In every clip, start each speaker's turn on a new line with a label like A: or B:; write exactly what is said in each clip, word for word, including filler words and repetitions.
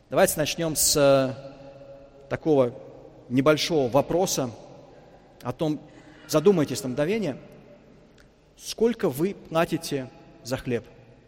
A: Давайте начнем с такого небольшого вопроса о том, задумайтесь на мгновение, сколько вы платите за хлеб?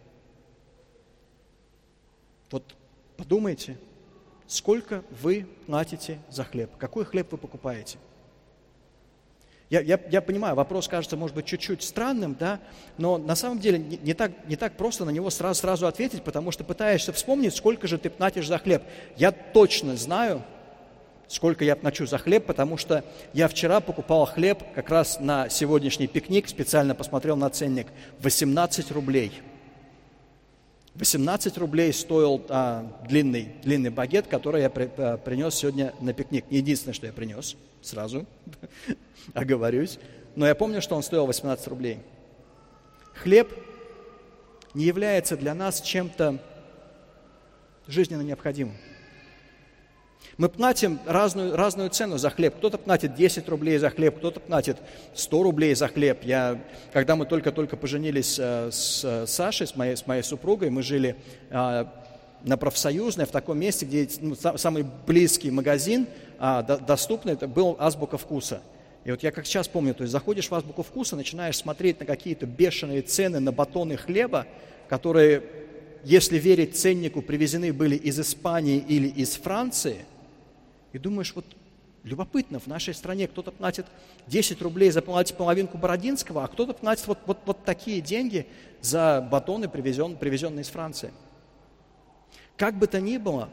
A: Вот подумайте, сколько вы платите за хлеб? Какой хлеб вы покупаете? Я, я, я понимаю, вопрос кажется, может быть, чуть-чуть странным, да, но на самом деле не, не, так, не так просто на него сразу, сразу ответить, потому что пытаешься вспомнить, сколько же ты платишь за хлеб. Я точно знаю, сколько я плачу за хлеб, потому что я вчера покупал хлеб как раз на сегодняшний пикник, специально посмотрел на ценник, восемнадцать рублей. восемнадцать рублей стоил а, длинный, длинный багет, который я при, а, принес сегодня на пикник. Не единственное, что я принес, сразу оговорюсь, но я помню, что он стоил восемнадцать рублей. Хлеб не является для нас чем-то жизненно необходимым. Мы платим разную, разную цену за хлеб. Кто-то платит десять рублей за хлеб, кто-то платит сто рублей за хлеб. Я, когда мы только-только поженились с Сашей, с моей, с моей супругой, мы жили а, на Профсоюзной, в таком месте, где ну, самый близкий магазин а, до, доступный, это был Азбука Вкуса. И вот я как сейчас помню, то есть заходишь в Азбуку Вкуса, начинаешь смотреть на какие-то бешеные цены на батоны хлеба, которые, если верить ценнику, привезены были из Испании или из Франции. И думаешь, вот любопытно, в нашей стране кто-то платит десять рублей за половинку бородинского, а кто-то платит вот, вот, вот такие деньги за батоны, привезен, привезенные из Франции. Как бы то ни было,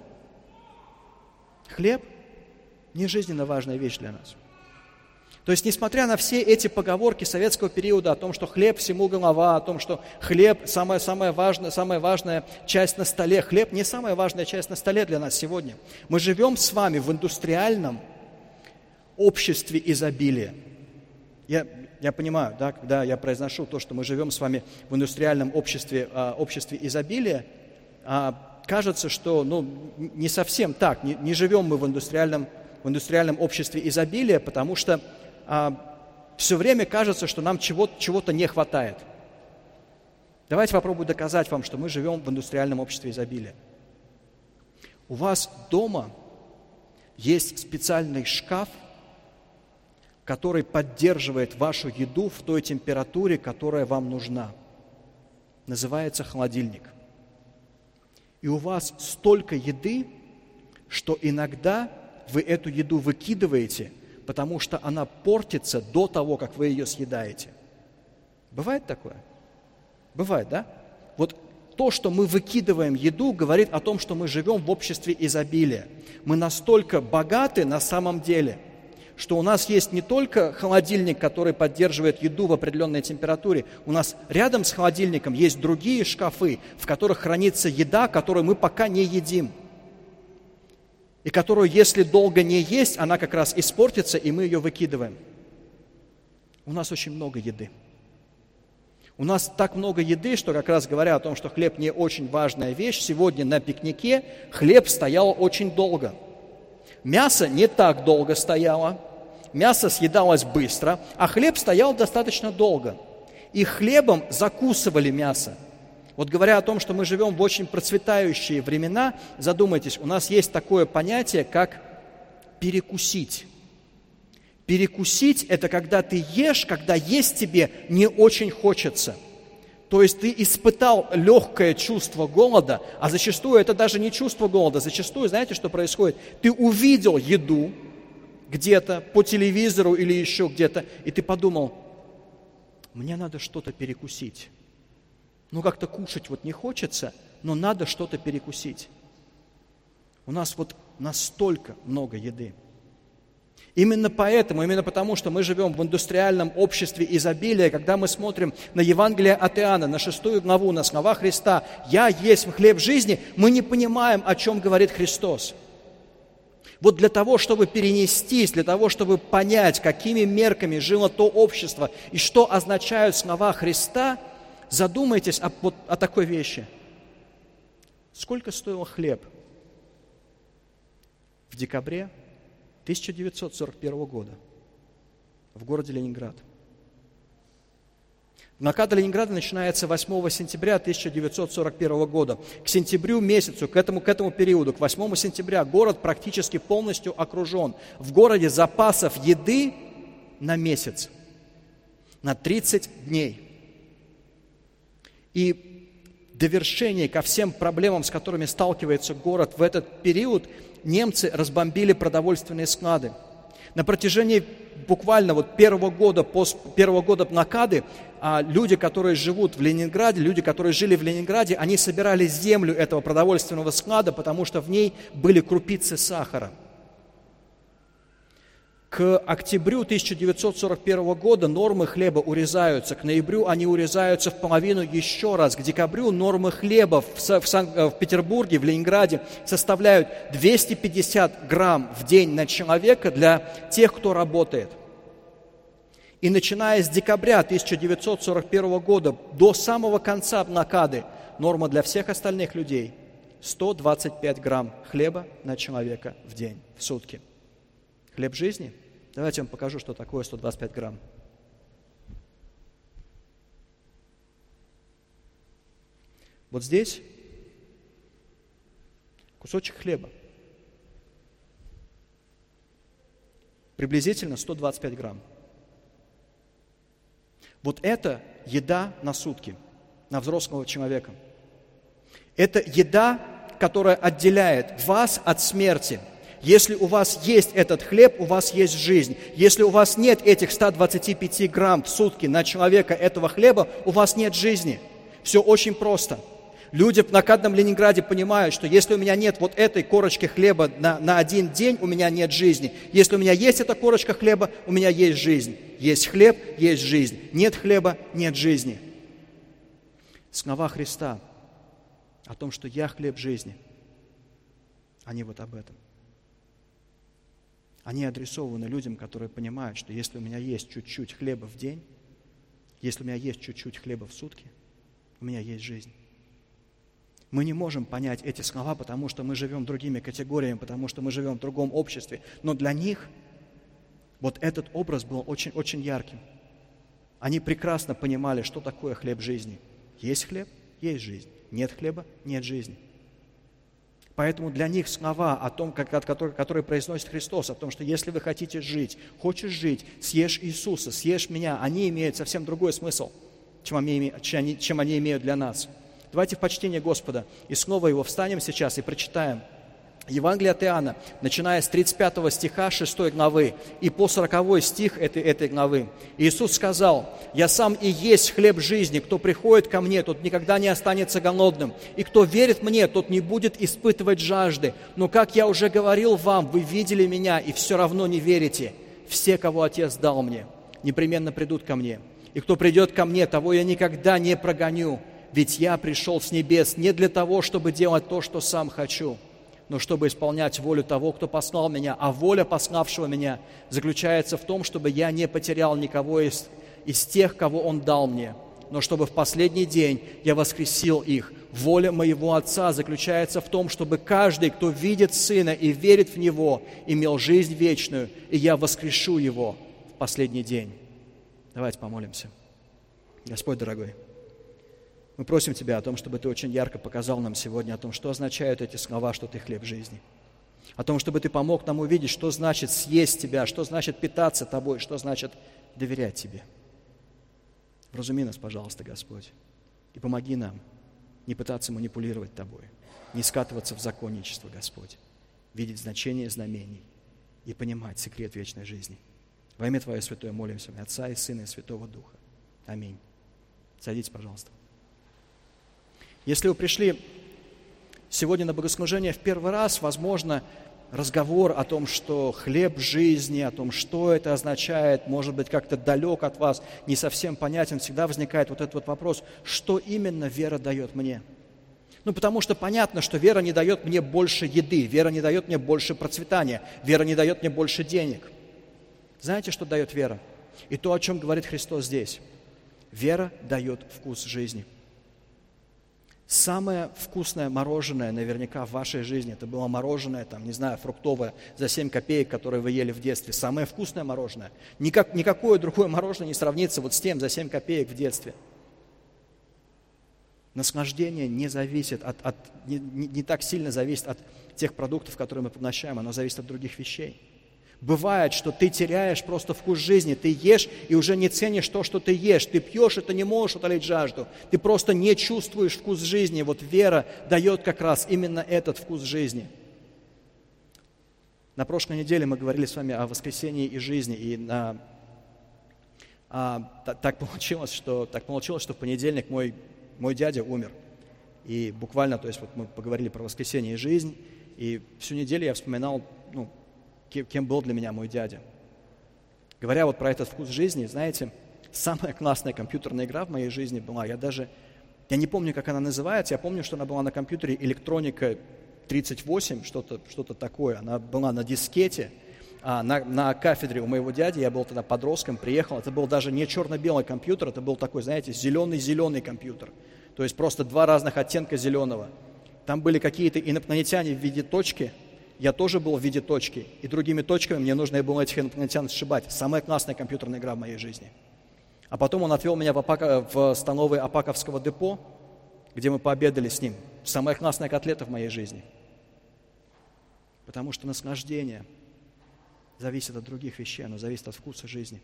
A: хлеб не жизненно важная вещь для нас. То есть, несмотря на все эти поговорки советского периода о том, что хлеб всему голова, о том, что хлеб самая, самая, важная, самая важная часть на столе, хлеб не самая важная часть на столе для нас сегодня. Мы живем с вами в индустриальном обществе изобилия. Я, я понимаю, да, когда я произношу то, что мы живем с вами в индустриальном обществе, а, обществе изобилия, а, кажется, что ну, не совсем так, не, не живем мы в индустриальном, в индустриальном обществе изобилия, потому что А, все время кажется, что нам чего-то, чего-то не хватает. Давайте попробую доказать вам, что мы живем в индустриальном обществе изобилия. У вас дома есть специальный шкаф, который поддерживает вашу еду в той температуре, которая вам нужна. Называется холодильник. И у вас столько еды, что иногда вы эту еду выкидываете, потому что она портится до того, как вы ее съедаете. Бывает такое? Бывает, да? Вот то, что мы выкидываем еду, говорит о том, что мы живем в обществе изобилия. Мы настолько богаты на самом деле, что у нас есть не только холодильник, который поддерживает еду в определенной температуре, у нас рядом с холодильником есть другие шкафы, в которых хранится еда, которую мы пока не едим. И которую, если долго не есть, она как раз испортится, и мы ее выкидываем. У нас очень много еды. У нас так много еды, что как раз говоря о том, что хлеб не очень важная вещь, сегодня на пикнике хлеб стоял очень долго. Мясо не так долго стояло, мясо съедалось быстро, а хлеб стоял достаточно долго. И хлебом закусывали мясо. Вот говоря о том, что мы живем в очень процветающие времена, задумайтесь, у нас есть такое понятие, как перекусить. Перекусить – это когда ты ешь, когда есть тебе не очень хочется. То есть ты испытал легкое чувство голода, а зачастую это даже не чувство голода, зачастую, знаете, что происходит? Ты увидел еду где-то по телевизору или еще где-то, и ты подумал, мне надо что-то перекусить. Ну, как-то кушать вот не хочется, но надо что-то перекусить. У нас вот настолько много еды. Именно поэтому, именно потому, что мы живем в индустриальном обществе изобилия, когда мы смотрим на Евангелие от Иоанна, на шестую главу, на слова Христа «Я есть хлеб жизни», мы не понимаем, о чем говорит Христос. Вот для того, чтобы перенестись, для того, чтобы понять, какими мерками жило то общество и что означают слова Христа, задумайтесь о, вот, о такой вещи. Сколько стоил хлеб в декабре тысяча девятьсот сорок первого года в городе Ленинград? Блокада Ленинграда начинается восьмого сентября тысяча девятьсот сорок первого года. К сентябрю месяцу, к этому, к этому периоду, к восьмому сентября, город практически полностью окружен. В городе запасов еды на месяц, на тридцать дней. И в довершение ко всем проблемам, с которыми сталкивается город в этот период, немцы разбомбили продовольственные склады. На протяжении буквально вот первого года, после первого года блокады, а люди, которые живут в Ленинграде, люди, которые жили в Ленинграде, они собирали землю этого продовольственного склада, потому что в ней были крупицы сахара. К октябрю тысяча девятьсот сорок первого года нормы хлеба урезаются, к ноябрю они урезаются в половину еще раз, к декабрю нормы хлеба в, в, Сан- в Петербурге, в Ленинграде составляют двести пятьдесят грамм в день на человека для тех, кто работает. И начиная с декабря тысяча девятьсот сорок первого года до самого конца блокады норма для всех остальных людей сто двадцать пять грамм хлеба на человека в день, в сутки. Хлеб жизни? Давайте я вам покажу, что такое сто двадцать пять грамм. Вот здесь кусочек хлеба. Приблизительно сто двадцать пять грамм. Вот это еда на сутки, на взрослого человека. Это еда, которая отделяет вас от смерти. Если у вас есть этот хлеб, у вас есть жизнь. Если у вас нет этих ста двадцати пяти грамм в сутки на человека этого хлеба, у вас нет жизни. Все очень просто. Люди в блокадном Ленинграде понимают, что если у меня нет вот этой корочки хлеба на, на один день, у меня нет жизни. Если у меня есть эта корочка хлеба, у меня есть жизнь. Есть хлеб, есть жизнь. Нет хлеба, нет жизни. Слова Христа о том, что «Я хлеб жизни», они вот об этом. Они адресованы людям, которые понимают, что если у меня есть чуть-чуть хлеба в день, если у меня есть чуть-чуть хлеба в сутки, у меня есть жизнь. Мы не можем понять эти слова, потому что мы живем другими категориями, потому что мы живем в другом обществе. Но для них вот этот образ был очень-очень ярким. Они прекрасно понимали, что такое хлеб жизни. Есть хлеб, есть жизнь. Нет хлеба, нет жизни. Поэтому для них слова о том, как, которые, которые произносит Христос, о том, что если вы хотите жить, хочешь жить, съешь Иисуса, съешь меня, они имеют совсем другой смысл, чем они, чем они имеют для нас. Давайте в почтение Господа и снова его встанем сейчас и прочитаем. Евангелие от Иоанна, начиная с тридцать пятого стиха шестой главы и по сороковой стих этой, этой главы. Иисус сказал: «Я сам и есть хлеб жизни. Кто приходит ко мне, тот никогда не останется голодным. И кто верит мне, тот не будет испытывать жажды. Но, как я уже говорил вам, вы видели меня и все равно не верите. Все, кого Отец дал мне, непременно придут ко мне. И кто придет ко мне, того я никогда не прогоню. Ведь я пришел с небес не для того, чтобы делать то, что сам хочу, но чтобы исполнять волю того, кто послал меня. А воля пославшего меня заключается в том, чтобы я не потерял никого из, из тех, кого Он дал мне, но чтобы в последний день я воскресил их. Воля моего Отца заключается в том, чтобы каждый, кто видит Сына и верит в Него, имел жизнь вечную, и я воскрешу его в последний день». Давайте помолимся. Господь дорогой, мы просим Тебя о том, чтобы Ты очень ярко показал нам сегодня о том, что означают эти слова, что Ты хлеб жизни. О том, чтобы Ты помог нам увидеть, что значит съесть Тебя, что значит питаться Тобой, что значит доверять Тебе. Вразуми нас, пожалуйста, Господь, и помоги нам не пытаться манипулировать Тобой, не скатываться в законничество, Господь, видеть значение знамений и понимать секрет вечной жизни. Во имя Твое святое молимся, Отца и Сына и Святого Духа. Аминь. Садитесь, пожалуйста. Если вы пришли сегодня на богослужение в первый раз, возможно, разговор о том, что хлеб жизни, о том, что это означает, может быть, как-то далек от вас, не совсем понятен, всегда возникает вот этот вот вопрос, что именно вера дает мне? Ну, потому что понятно, что вера не дает мне больше еды, вера не дает мне больше процветания, вера не дает мне больше денег. Знаете, что дает вера? И то, о чем говорит Христос здесь. Вера дает вкус жизни. Самое вкусное мороженое наверняка в вашей жизни, это было мороженое, там, не знаю, фруктовое за семь копеек, которое вы ели в детстве. Самое вкусное мороженое. Никак, никакое другое мороженое не сравнится вот с тем за семь копеек в детстве. Наслаждение не зависит от, от не, не, не так сильно зависит от тех продуктов, которые мы поглощаем, оно зависит от других вещей. Бывает, что ты теряешь просто вкус жизни, ты ешь и уже не ценишь то, что ты ешь. Ты пьешь, и ты не можешь утолить жажду. Ты просто не чувствуешь вкус жизни. Вот вера дает как раз именно этот вкус жизни. На прошлой неделе мы говорили с вами о воскресении и жизни, и на, а, так, получилось, что, так получилось, что в понедельник мой, мой дядя умер. И буквально, то есть вот мы поговорили про воскресение и жизнь, и всю неделю я вспоминал, ну, кем был для меня мой дядя. Говоря вот про этот вкус жизни, знаете, самая классная компьютерная игра в моей жизни была, я даже, я не помню, как она называется, я помню, что она была на компьютере «Электроника тридцать восемь», что-то, что-то такое, она была на дискете, а на, на кафедре у моего дяди, я был тогда подростком, приехал, это был даже не черно-белый компьютер, это был такой, знаете, зеленый-зеленый компьютер, то есть просто два разных оттенка зеленого. Там были какие-то инопланетяне в виде точки, я тоже был в виде точки, и другими точками мне нужно было этих инопланетян сшибать. Самая классная компьютерная игра в моей жизни. А потом он отвел меня в, Апака, в столовой Апаковского депо, где мы пообедали с ним. Самая классная котлета в моей жизни. Потому что наслаждение зависит от других вещей, оно зависит от вкуса жизни.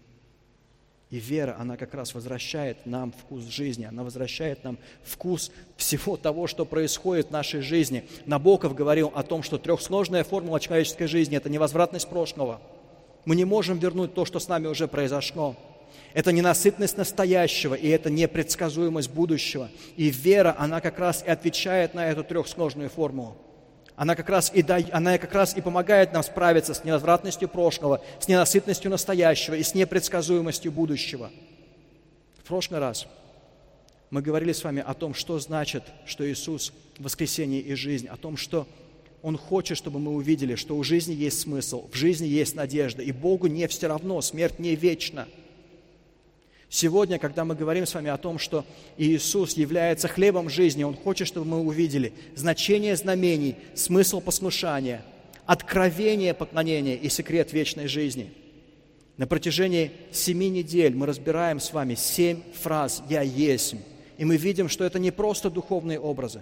A: И вера, она как раз возвращает нам вкус жизни, она возвращает нам вкус всего того, что происходит в нашей жизни. Набоков говорил о том, что трехсложная формула человеческой жизни – это невозвратность прошлого. Мы не можем вернуть то, что с нами уже произошло. Это ненасытность настоящего, и это непредсказуемость будущего. И вера, она как раз и отвечает на эту трехсложную формулу. Она как раз и, да, она как раз и помогает нам справиться с невозвратностью прошлого, с ненасытностью настоящего и с непредсказуемостью будущего. В прошлый раз мы говорили с вами о том, что значит, что Иисус – воскресение и жизнь, о том, что Он хочет, чтобы мы увидели, что у жизни есть смысл, в жизни есть надежда, и Богу не все равно, смерть не вечна. Сегодня, когда мы говорим с вами о том, что Иисус является хлебом жизни, Он хочет, чтобы мы увидели значение знамений, смысл послушания, откровение поклонения и секрет вечной жизни. На протяжении семи недель мы разбираем с вами семь фраз «Я есть», и мы видим, что это не просто духовные образы.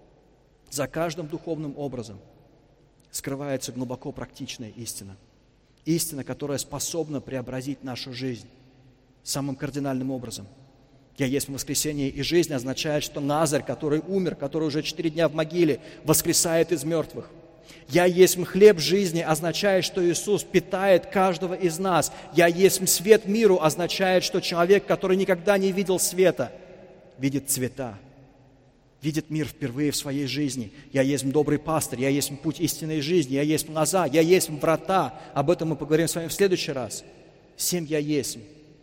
A: За каждым духовным образом скрывается глубоко практичная истина. Истина, которая способна преобразить нашу жизнь самым кардинальным образом. «Я есть воскресение и жизнь» означает, что Лазарь, который умер, который уже четыре дня в могиле, воскресает из мертвых. «Я есть хлеб жизни» означает, что Иисус питает каждого из нас. «Я есть свет миру» означает, что человек, который никогда не видел света, видит цвета, видит мир впервые в своей жизни. «Я есть добрый пастырь», «Я есть путь истинной жизни», «Я есть лоза», «Я есть врата». Об этом мы поговорим с вами в следующий раз. Семь «Я есть»,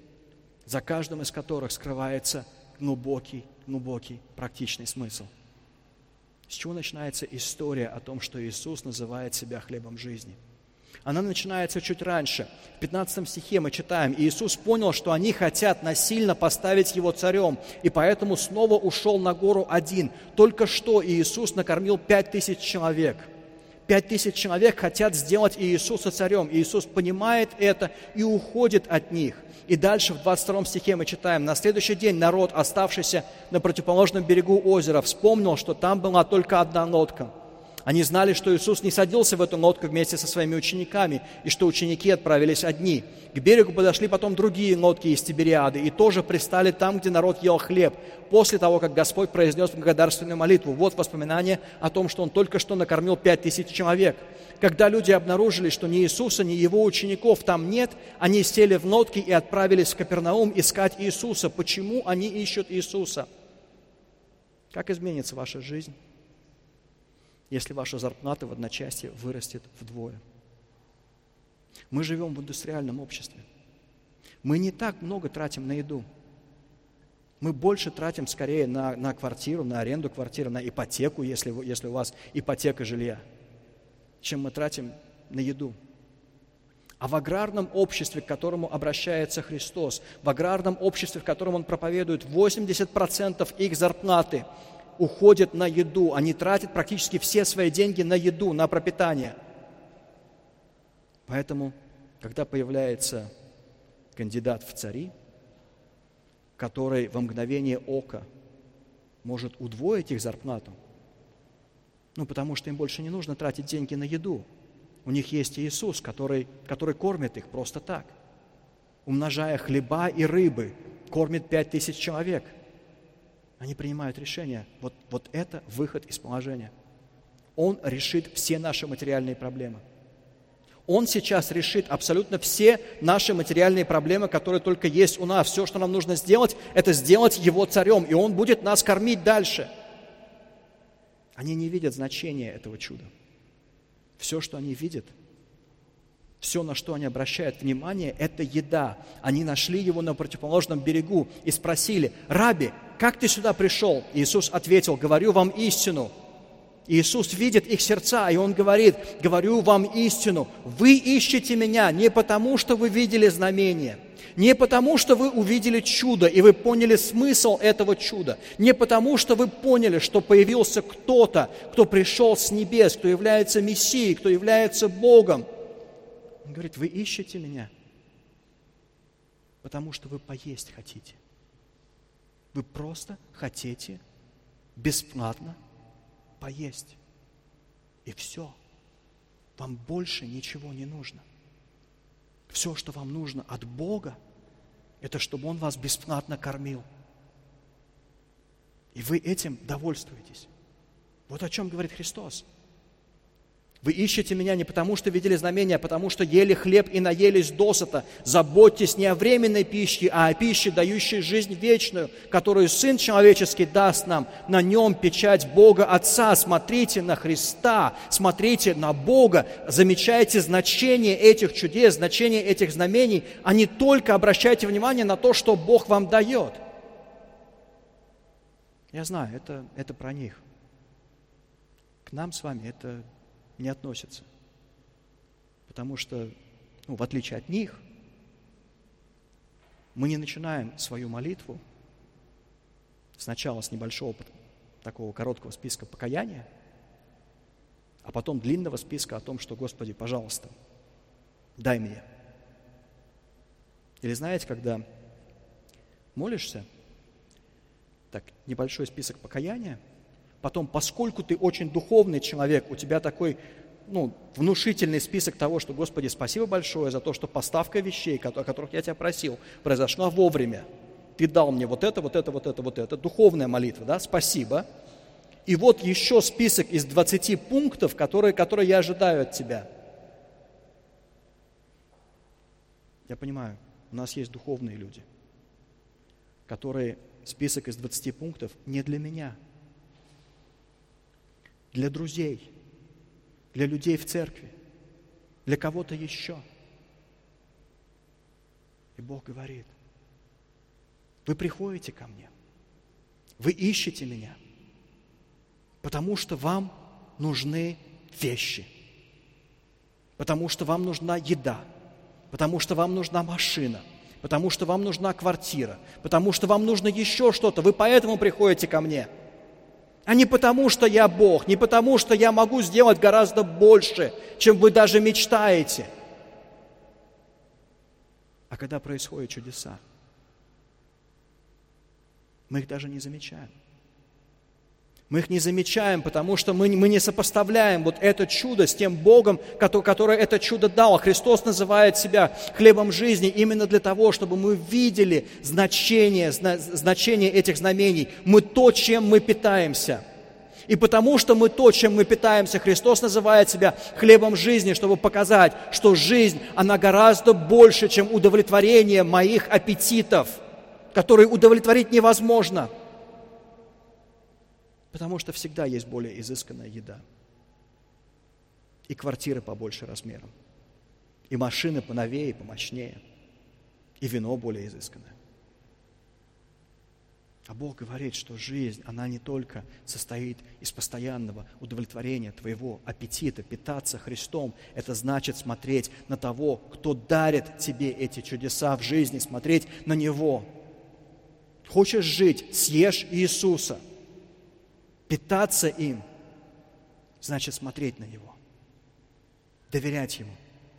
A: за каждым из которых скрывается глубокий, глубокий практичный смысл. С чего начинается история о том, что Иисус называет себя хлебом жизни? Она начинается чуть раньше. В пятнадцатом стихе мы читаем: «Иисус понял, что они хотят насильно поставить Его царем, и поэтому снова ушел на гору один». Только что Иисус накормил пять тысяч человек. Пять тысяч человек хотят сделать Иисуса царем. Иисус понимает это и уходит от них. И дальше в двадцать втором стихе мы читаем: «На следующий день народ, оставшийся на противоположном берегу озера, вспомнил, что там была только одна лодка. Они знали, что Иисус не садился в эту лодку вместе со своими учениками, и что ученики отправились одни. К берегу подошли потом другие лодки из Тибериады, и тоже пристали там, где народ ел хлеб, после того, как Господь произнес благодарственную молитву». Вот воспоминание о том, что Он только что накормил пять тысяч человек. Когда люди обнаружили, что ни Иисуса, ни Его учеников там нет, они сели в лодки и отправились в Капернаум искать Иисуса. Почему они ищут Иисуса? Как изменится ваша жизнь, если ваша зарплата в одночасье вырастет вдвое? Мы живем в индустриальном обществе. Мы не так много тратим на еду. Мы больше тратим скорее на, на квартиру, на аренду квартиры, на ипотеку, если, вы, если у вас ипотека жилья, чем мы тратим на еду. А в аграрном обществе, к которому обращается Христос, в аграрном обществе, в котором Он проповедует, восемьдесят процентов их зарплаты уходит на еду. Они тратят практически все свои деньги на еду, на пропитание. Поэтому, когда появляется кандидат в цари, который во мгновение ока может удвоить их зарплату, ну, потому что им больше не нужно тратить деньги на еду. У них есть Иисус, который, который кормит их просто так. Умножая хлеба и рыбы, кормит пять тысяч человек. Они принимают решение. Вот, вот это выход из положения. Он решит все наши материальные проблемы. Он сейчас решит абсолютно все наши материальные проблемы, которые только есть у нас. Все, что нам нужно сделать, это сделать Его царем, и Он будет нас кормить дальше. Они не видят значения этого чуда. Все, что они видят, все, на что они обращают внимание, это еда. Они нашли Его на противоположном берегу и спросили: «Рабби, как ты сюда пришел?» Иисус ответил: «Говорю вам истину». Иисус видит их сердца, и Он говорит: «Говорю вам истину, вы ищете Меня не потому, что вы видели знамение, не потому, что вы увидели чудо, и вы поняли смысл этого чуда, не потому, что вы поняли, что появился кто-то, кто пришел с небес, кто является Мессией, кто является Богом». Он говорит: «Вы ищете Меня, потому что вы поесть хотите. Вы просто хотите бесплатно поесть. И все. Вам больше ничего не нужно. Все, что вам нужно от Бога, это чтобы Он вас бесплатно кормил. И вы этим довольствуетесь». Вот о чем говорит Христос. Вы ищете Меня не потому, что видели знамения, а потому, что ели хлеб и наелись досыта. Заботьтесь не о временной пище, а о пище, дающей жизнь вечную, которую Сын Человеческий даст нам. На Нем печать Бога Отца. Смотрите на Христа, смотрите на Бога, замечайте значение этих чудес, значение этих знамений, а не только обращайте внимание на то, что Бог вам дает. Я знаю, это, это про них. К нам с вами это не относится. Потому что, ну, в отличие от них, мы не начинаем свою молитву сначала с небольшого такого короткого списка покаяния, а потом длинного списка о том, что: «Господи, пожалуйста, дай мне». Или знаете, когда молишься, так, небольшой список покаяния, потом, поскольку ты очень духовный человек, у тебя такой, ну, внушительный список того, что: «Господи, спасибо большое за то, что поставка вещей, о которых я тебя просил, произошла вовремя. Ты дал мне вот это, вот это, вот это, вот это». Духовная молитва, да, спасибо. И вот еще список из двадцати пунктов, которые, которые я ожидаю от тебя. Я понимаю, у нас есть духовные люди, которые список из двадцати пунктов не для меня, для друзей, для людей в церкви, для кого-то еще. И Бог говорит: вы приходите ко мне, вы ищете Меня, потому что вам нужны вещи, потому что вам нужна еда, потому что вам нужна машина, потому что вам нужна квартира, потому что вам нужно еще что-то. Вы поэтому приходите ко мне. А не потому, что я Бог, не потому, что я могу сделать гораздо больше, чем вы даже мечтаете. А когда происходят чудеса, мы их даже не замечаем. Мы их не замечаем, потому что мы, мы не сопоставляем вот это чудо с тем Богом, который, который это чудо дал. Христос называет себя хлебом жизни именно для того, чтобы мы видели значение, значение этих знамений. Мы то, чем мы питаемся. И потому что мы то, чем мы питаемся, Христос называет себя хлебом жизни, чтобы показать, что жизнь, она гораздо больше, чем удовлетворение моих аппетитов, которые удовлетворить невозможно. Потому что всегда есть более изысканная еда. И квартиры побольше размером. И машины поновее, помощнее. И вино более изысканное. А Бог говорит, что жизнь, она не только состоит из постоянного удовлетворения твоего аппетита, питаться Христом. Это значит смотреть на того, кто дарит тебе эти чудеса в жизни, смотреть на Него. Хочешь жить, съешь Иисуса. Питаться им значит смотреть на Него, доверять Ему.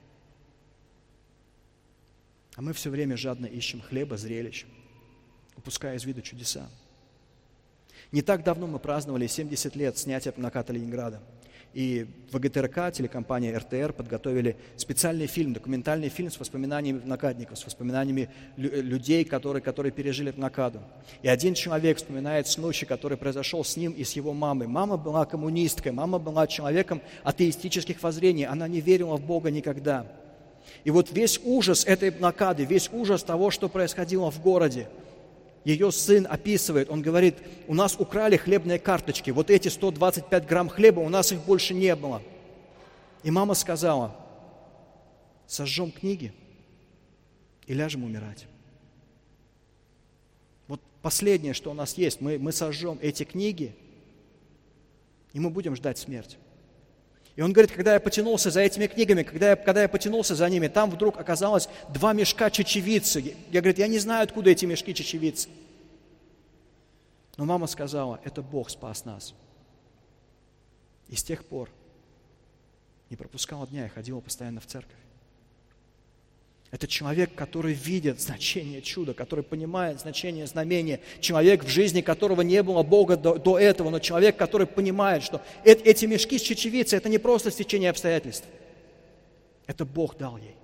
A: А мы все время жадно ищем хлеба, зрелищ, упуская из виду чудеса. Не так давно мы праздновали семьдесят лет снятия наката Ленинграда. И в ВГТРК, телекомпания эр тэ эр, подготовили специальный фильм, документальный фильм с воспоминаниями накатников, с воспоминаниями лю- людей, которые, которые пережили эту накаду. И один человек вспоминает случай, который произошел с ним и с его мамой. Мама была коммунисткой, мама была человеком атеистических воззрений, она не верила в Бога никогда. И вот весь ужас этой накады, весь ужас того, что происходило в городе, ее сын описывает, он говорит, у нас украли хлебные карточки, вот эти сто двадцать пять грамм хлеба, у нас их больше не было. И мама сказала, сожжем книги и ляжем умирать. Вот последнее, что у нас есть, мы, мы сожжем эти книги, и мы будем ждать смерти. И он говорит, когда я потянулся за этими книгами, когда я, когда я потянулся за ними, там вдруг оказалось два мешка чечевицы. Я, говорю, я не знаю, откуда эти мешки чечевицы. Но мама сказала, это Бог спас нас. И с тех пор не пропускала дня и ходила постоянно в церковь. Это человек, который видит значение чуда, который понимает значение знамения. Человек, в жизни которого не было Бога до, до этого, но человек, который понимает, что э- эти мешки с чечевицей – это не просто стечение обстоятельств. Это Бог дал ей.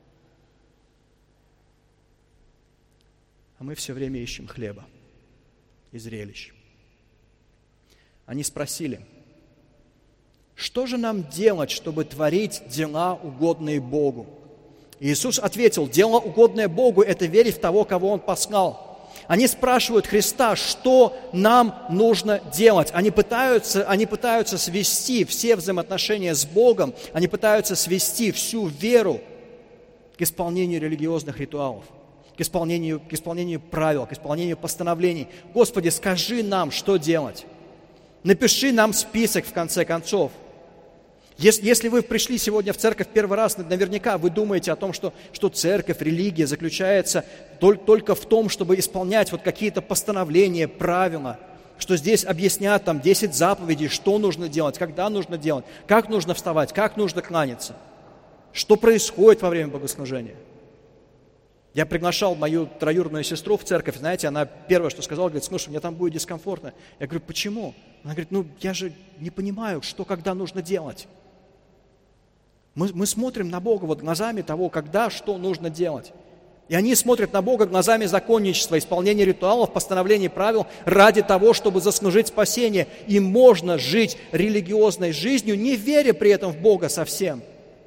A: А мы все время ищем хлеба и зрелищ. Они спросили, что же нам делать, чтобы творить дела, угодные Богу? Иисус ответил, дело, угодное Богу, это верить в того, кого Он послал. Они спрашивают Христа, что нам нужно делать. Они пытаются, они пытаются свести все взаимоотношения с Богом, они пытаются свести всю веру к исполнению религиозных ритуалов, к исполнению, к исполнению правил, к исполнению постановлений. Господи, скажи нам, что делать. Напиши нам список, в конце концов. Если, если вы пришли сегодня в церковь первый раз, наверняка вы думаете о том, что, что церковь, религия заключается только в том, чтобы исполнять вот какие-то постановления, правила, что здесь объяснят там десять заповедей, что нужно делать, когда нужно делать, как нужно вставать, как нужно кланяться, что происходит во время богослужения. Я приглашал мою троюродную сестру в церковь, знаете, она первое, что сказала, говорит, слушай, мне там будет дискомфортно. Я говорю, почему? Она говорит, ну, я же не понимаю, что когда нужно делать. Мы, мы смотрим на Бога вот глазами того, когда, что нужно делать. И они смотрят на Бога глазами законничества, исполнения ритуалов, постановлений правил ради того, чтобы заслужить спасение. И можно жить религиозной жизнью, не веря при этом в Бога совсем.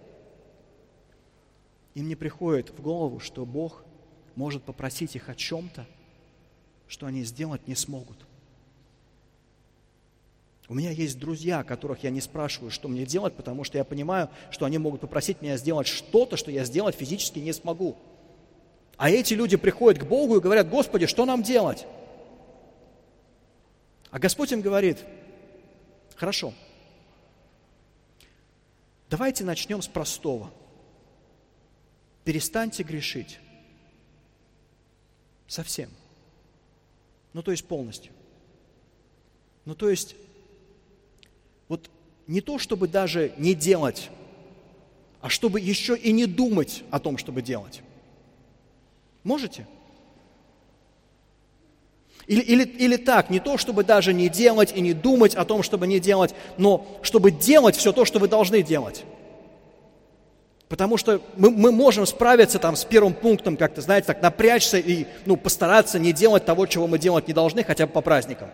A: Им не приходит в голову, что Бог может попросить их о чем-то, что они сделать не смогут. У меня есть друзья, которых я не спрашиваю, что мне делать, потому что я понимаю, что они могут попросить меня сделать что-то, что я сделать физически не смогу. А эти люди приходят к Богу и говорят, Господи, что нам делать? А Господь им говорит, хорошо, давайте начнем с простого. Перестаньте грешить. Совсем. Ну, то есть полностью. Ну, то есть вот не то, чтобы даже не делать, а чтобы еще и не думать о том, чтобы делать. Можете? Или, или, или так, не то, чтобы даже не делать и не думать о том, чтобы не делать, но чтобы делать все то, что вы должны делать. Потому что мы, мы можем справиться там с первым пунктом, как-то, знаете, так напрячься и ну, постараться не делать того, чего мы делать не должны, хотя бы по праздникам.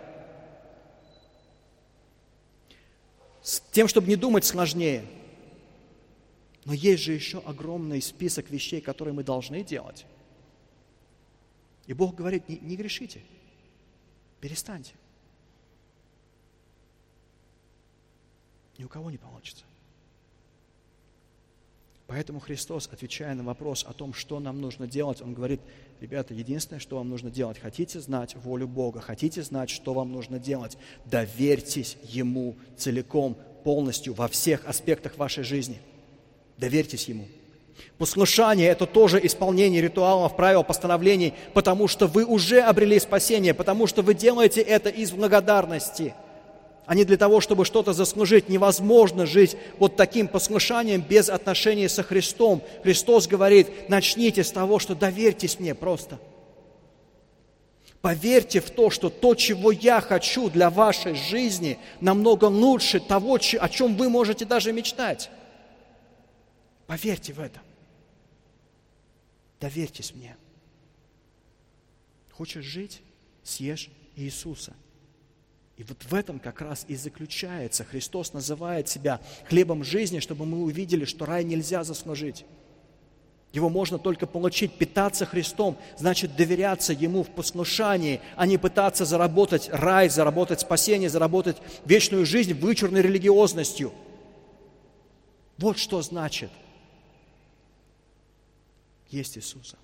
A: С тем, чтобы не думать, сложнее. Но есть же еще огромный список вещей, которые мы должны делать. И Бог говорит, не, не грешите, перестаньте. Ни у кого не получится. Поэтому Христос, отвечая на вопрос о том, что нам нужно делать, Он говорит, ребята, единственное, что вам нужно делать, хотите знать волю Бога, хотите знать, что вам нужно делать, доверьтесь Ему целиком, полностью, во всех аспектах вашей жизни. Доверьтесь Ему. Послушание – это тоже исполнение ритуалов, правил, постановлений, потому что вы уже обрели спасение, потому что вы делаете это из благодарности. а не для того, чтобы что-то заслужить. Невозможно жить вот таким послушанием без отношений со Христом. Христос говорит, начните с того, что доверьтесь мне просто. Поверьте в то, что то, чего я хочу для вашей жизни, намного лучше того, о чем вы можете даже мечтать. Поверьте в это. Доверьтесь мне. Хочешь жить? Съешь Иисуса. И вот в этом как раз и заключается. Христос называет себя хлебом жизни, чтобы мы увидели, что рай нельзя заслужить. Его можно только получить. Питаться Христом значит доверяться Ему в послушании, а не пытаться заработать рай, заработать спасение, заработать вечную жизнь вычурной религиозностью. Вот что значит есть Иисуса.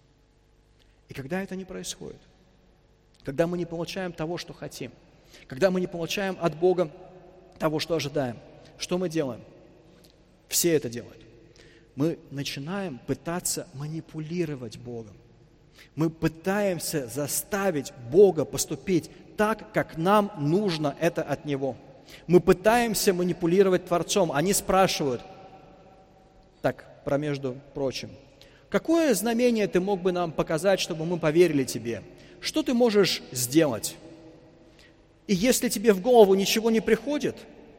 A: И когда это не происходит, когда мы не получаем того, что хотим, когда мы не получаем от Бога того, что ожидаем, что мы делаем? Все это делают. Мы начинаем пытаться манипулировать Богом. Мы пытаемся заставить Бога поступить так, как нам нужно это от Него. Мы пытаемся манипулировать Творцом. Они спрашивают, так, про между прочим, какое знамение ты мог бы нам показать, чтобы мы поверили тебе? Что ты можешь сделать? И если тебе в голову ничего не приходит,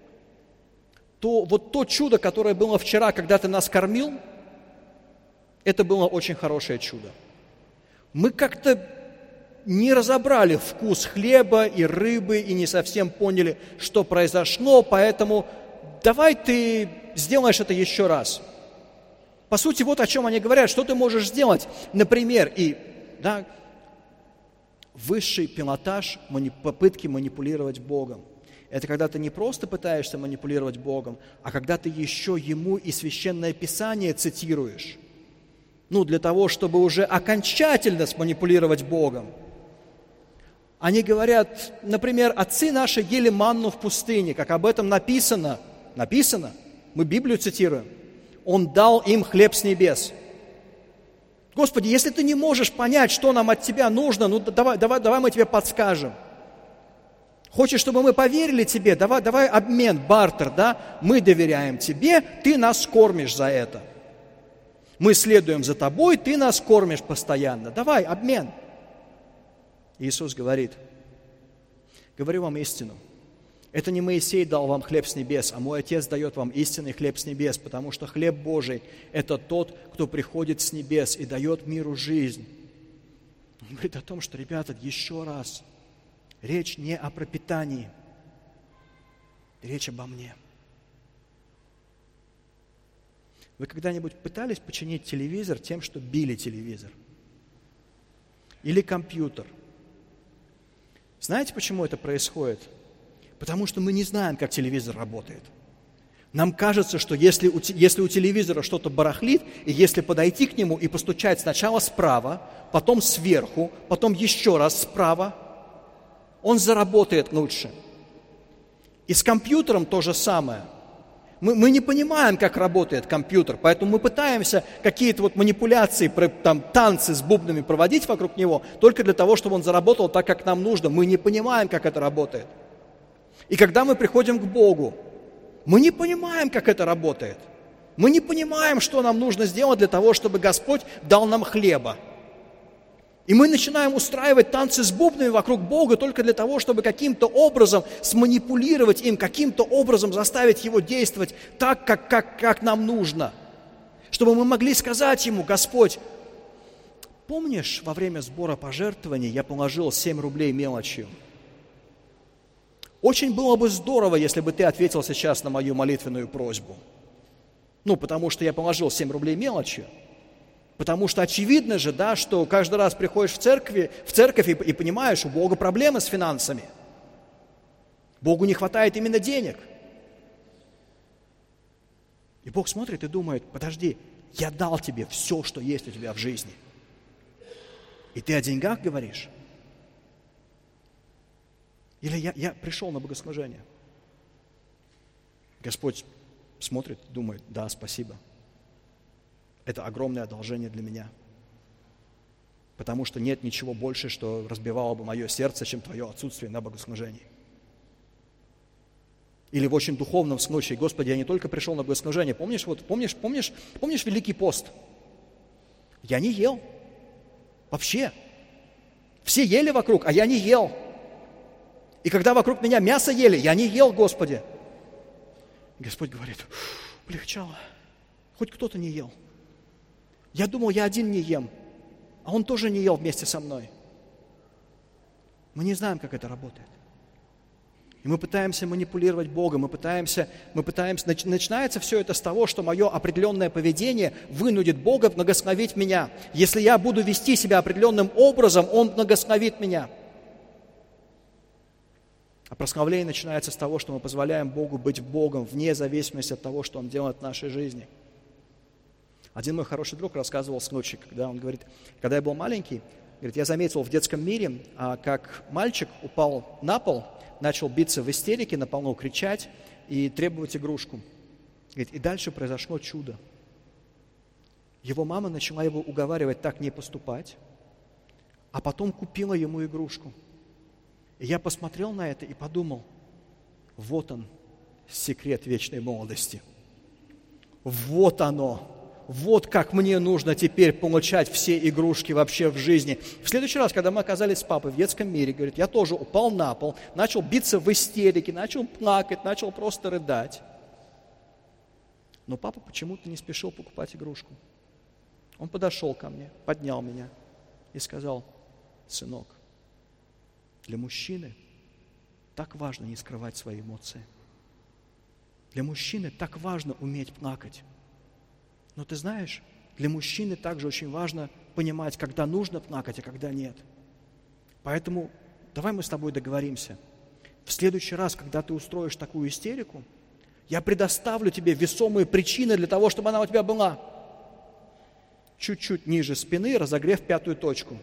A: то вот то чудо, которое было вчера, когда ты нас кормил, это было очень хорошее чудо. Мы как-то не разобрали вкус хлеба и рыбы и не совсем поняли, что произошло, поэтому давай ты сделаешь это еще раз. По сути, вот о чем они говорят, что ты можешь сделать. Например, и да, высший пилотаж попытки манипулировать Богом. Это когда ты не просто пытаешься манипулировать Богом, а когда ты еще Ему и Священное Писание цитируешь. Ну, для того, чтобы уже окончательно сманипулировать Богом. Они говорят, например, отцы наши ели манну в пустыне, как об этом написано. Написано, мы Библию цитируем. Он дал им хлеб с небес. Господи, если ты не можешь понять, что нам от Тебя нужно, ну давай, давай, давай мы Тебе подскажем. Хочешь, чтобы мы поверили Тебе? Давай, давай обмен, бартер, да? Мы доверяем Тебе, Ты нас кормишь за это. Мы следуем за Тобой, Ты нас кормишь постоянно. Давай, обмен. Иисус говорит, говорю вам истину. Это не Моисей дал вам хлеб с небес, а мой Отец дает вам истинный хлеб с небес, потому что хлеб Божий – это тот, кто приходит с небес и дает миру жизнь. Он говорит о том, что, ребята, еще раз, речь не о пропитании, речь обо мне. Вы когда-нибудь пытались починить телевизор тем, что били телевизор? Или компьютер? Знаете, почему это происходит? Потому что мы не знаем, как телевизор работает. Нам кажется, что если у, если у телевизора что-то барахлит, и если подойти к нему и постучать сначала справа, потом сверху, потом еще раз справа, он заработает лучше. И с компьютером то же самое. Мы, мы не понимаем, как работает компьютер, поэтому мы пытаемся какие-то вот манипуляции, там, танцы с бубнами проводить вокруг него, только для того, чтобы он заработал так, как нам нужно. Мы не понимаем, как это работает. И когда мы приходим к Богу, мы не понимаем, как это работает. Мы не понимаем, что нам нужно сделать для того, чтобы Господь дал нам хлеба. И мы начинаем устраивать танцы с бубнами вокруг Бога только для того, чтобы каким-то образом сманипулировать им, каким-то образом заставить Его действовать так, как, как, как нам нужно. Чтобы мы могли сказать Ему: Господь, помнишь, во время сбора пожертвований я положил семь рублей мелочью? Очень было бы здорово, если бы ты ответил сейчас на мою молитвенную просьбу. Ну, потому что я положил семь рублей мелочью. Потому что очевидно же, да, что каждый раз приходишь в, церкви, в церковь и, и понимаешь, у Бога проблемы с финансами. Богу не хватает именно денег. И Бог смотрит и думает: подожди, я дал тебе все, что есть у тебя в жизни. И ты о деньгах говоришь? Или я, я пришел на богослужение? Господь смотрит, думает: да, спасибо. Это огромное одолжение для меня. Потому что нет ничего больше, что разбивало бы мое сердце, чем твое отсутствие на богослужении. Или в очень духовном случае: Господи, я не только пришел на богослужение. Помнишь, вот, помнишь, помнишь, помнишь Великий пост? Я не ел. Вообще. Все ели вокруг, а я не ел. И когда вокруг меня мясо ели, я не ел, Господи. Господь говорит: полегчало. Хоть кто-то не ел. Я думал, я один не ем, а он тоже не ел вместе со мной. Мы не знаем, как это работает. И мы пытаемся манипулировать Богом, мы пытаемся, мы пытаемся... Начинается все это с того, что мое определенное поведение вынудит Бога благословить меня. Если я буду вести себя определенным образом, Он благословит меня. А прославление начинается с того, что мы позволяем Богу быть Богом, вне зависимости от того, что Он делает в нашей жизни. Один мой хороший друг рассказывал случай, когда он говорит: когда я был маленький, говорит, я заметил в детском мире, как мальчик упал на пол, начал биться в истерике, на полну кричать и требовать игрушку. Говорит, и дальше произошло чудо. Его мама начала его уговаривать так не поступать, а потом купила ему игрушку. И я посмотрел на это и подумал: вот он, секрет вечной молодости. Вот оно. Вот как мне нужно теперь получать все игрушки вообще в жизни. В следующий раз, когда мы оказались с папой в детском мире, говорит, я тоже упал на пол, начал биться в истерике, начал плакать, начал просто рыдать. Но папа почему-то не спешил покупать игрушку. Он подошел ко мне, поднял меня и сказал: сынок, для мужчины так важно не скрывать свои эмоции. Для мужчины так важно уметь плакать. Но ты знаешь, для мужчины также очень важно понимать, когда нужно плакать, а когда нет. Поэтому давай мы с тобой договоримся. В следующий раз, когда ты устроишь такую истерику, я предоставлю тебе весомые причины для того, чтобы она у тебя была. Чуть-чуть ниже спины, разогрев пятую точку.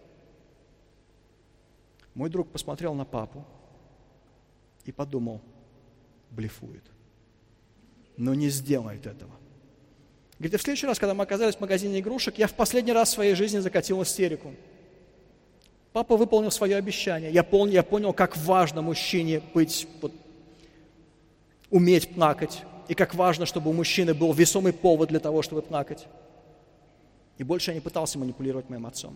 A: Мой друг посмотрел на папу и подумал: блефует. Но не сделает этого. Говорит, в следующий раз, когда мы оказались в магазине игрушек, я в последний раз в своей жизни закатил истерику. Папа выполнил свое обещание. Я понял, я понял, как важно мужчине быть, вот, уметь плакать, и как важно, чтобы у мужчины был весомый повод для того, чтобы плакать. И больше я не пытался манипулировать моим отцом.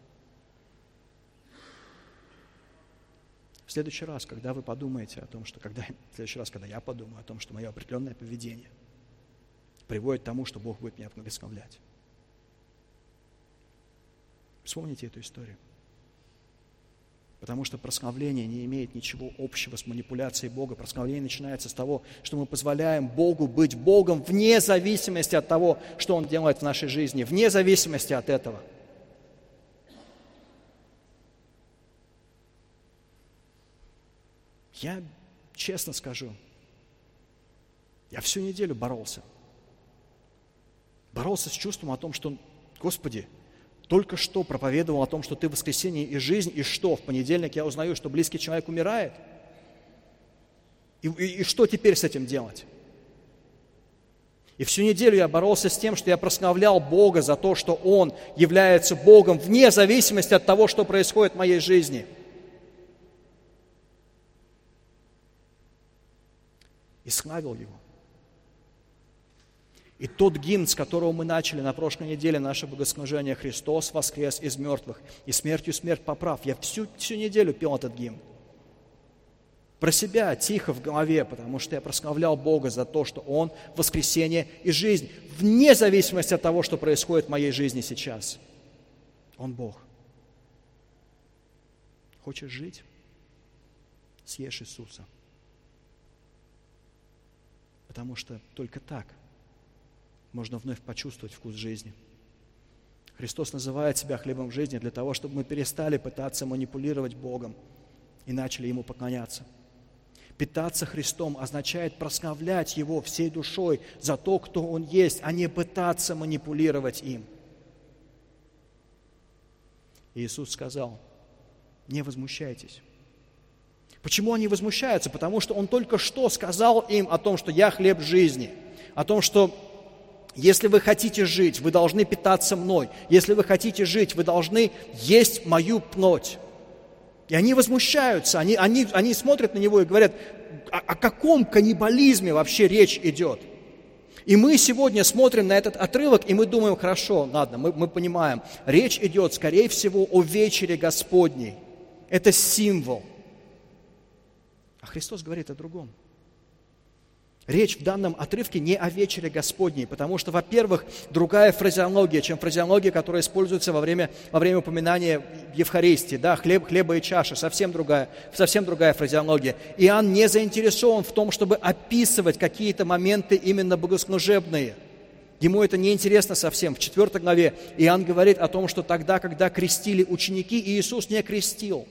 A: В следующий раз, когда вы подумаете о том, что когда, в следующий раз, когда я подумаю о том, что мое определенное поведение приводит к тому, что Бог будет меня благословлять. Вспомните эту историю. Потому что прославление не имеет ничего общего с манипуляцией Бога. Прославление начинается с того, что мы позволяем Богу быть Богом вне зависимости от того, что Он делает в нашей жизни, вне зависимости от этого. Я честно скажу, я всю неделю боролся. Боролся с чувством о том, что, Господи, только что проповедовал о том, что Ты воскресение и жизнь, и что? В понедельник я узнаю, что близкий человек умирает. И, и, и что теперь с этим делать? И всю неделю я боролся с тем, что я прославлял Бога за то, что Он является Богом вне зависимости от того, что происходит в моей жизни. И славил Его. И тот гимн, с которого мы начали на прошлой неделе наше богослужение «Христос воскрес из мертвых, и смертью смерть поправ», я всю, всю неделю пел этот гимн. Про себя, тихо в голове, потому что я прославлял Бога за то, что Он воскресение и жизнь, вне зависимости от того, что происходит в моей жизни сейчас. Он Бог. Хочешь жить? Съешь Иисуса. Потому что только так можно вновь почувствовать вкус жизни. Христос называет себя хлебом жизни для того, чтобы мы перестали пытаться манипулировать Богом и начали Ему поклоняться. Питаться Христом означает прославлять Его всей душой за то, кто Он есть, а не пытаться манипулировать им. И Иисус сказал: не возмущайтесь. Почему они возмущаются? Потому что Он только что сказал им о том, что я хлеб жизни, о том, что если вы хотите жить, вы должны питаться Мной. Если вы хотите жить, вы должны есть Мою плоть. И они возмущаются, они, они, они смотрят на него и говорят, о, о каком каннибализме вообще речь идет? И мы сегодня смотрим на этот отрывок, и мы думаем, хорошо, ладно, мы, мы понимаем, речь идет, скорее всего, о вечере Господней. Это символ. А Христос говорит о другом. Речь в данном отрывке не о вечере Господней, потому что, во-первых, другая фразеология, чем фразеология, которая используется во время, во время упоминания Евхаристии, да, хлеб, хлеба и чаши, совсем другая, совсем другая фразеология. Иоанн не заинтересован в том, чтобы описывать какие-то моменты именно богослужебные. Ему это не интересно совсем. В четвертой главе Иоанн говорит о том, что тогда, когда крестили ученики, Иисус не крестил.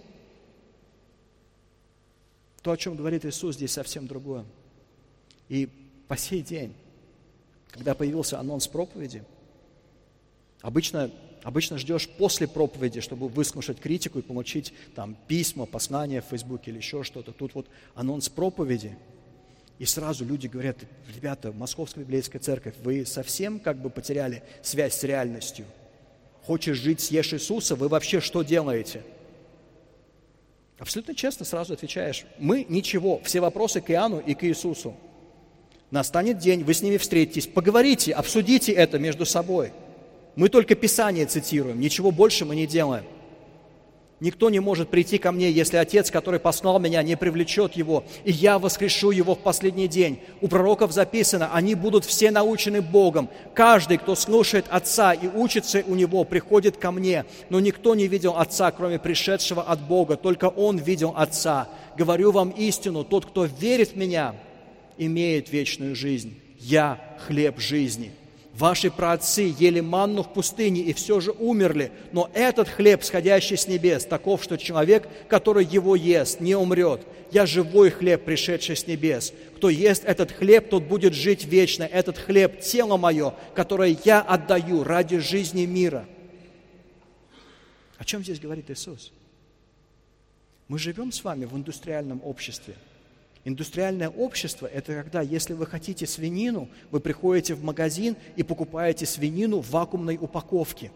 A: То, о чем говорит Иисус, здесь совсем другое. И по сей день, когда появился анонс проповеди, обычно, обычно ждешь после проповеди, чтобы выслушать критику и получить там письма, послания в Фейсбуке или еще что-то. Тут вот анонс проповеди, и сразу люди говорят, ребята, Московская библейская церковь, вы совсем как бы потеряли связь с реальностью. Хочешь жить, съешь Иисуса, вы вообще что делаете? Абсолютно честно сразу отвечаешь, мы ничего, все вопросы к Иоанну и к Иисусу. Настанет день, вы с ними встретитесь, поговорите, обсудите это между собой. Мы только Писание цитируем, ничего больше мы не делаем. Никто не может прийти ко мне, если Отец, который послал меня, не привлечет его, и я воскрешу его в последний день. У пророков записано, они будут все научены Богом. Каждый, кто слушает Отца и учится у Него, приходит ко мне. Но никто не видел Отца, кроме пришедшего от Бога, только Он видел Отца. Говорю вам истину, тот, кто верит в Меня, имеет вечную жизнь. Я хлеб жизни. Ваши праотцы ели манну в пустыне и все же умерли, но этот хлеб, сходящий с небес, таков, что человек, который его ест, не умрет. Я живой хлеб, пришедший с небес. Кто ест этот хлеб, тот будет жить вечно. Этот хлеб – тело мое, которое я отдаю ради жизни мира. О чем здесь говорит Иисус? Мы живем с вами в индустриальном обществе. Индустриальное общество – это когда, если вы хотите свинину, вы приходите в магазин и покупаете свинину в вакуумной упаковке.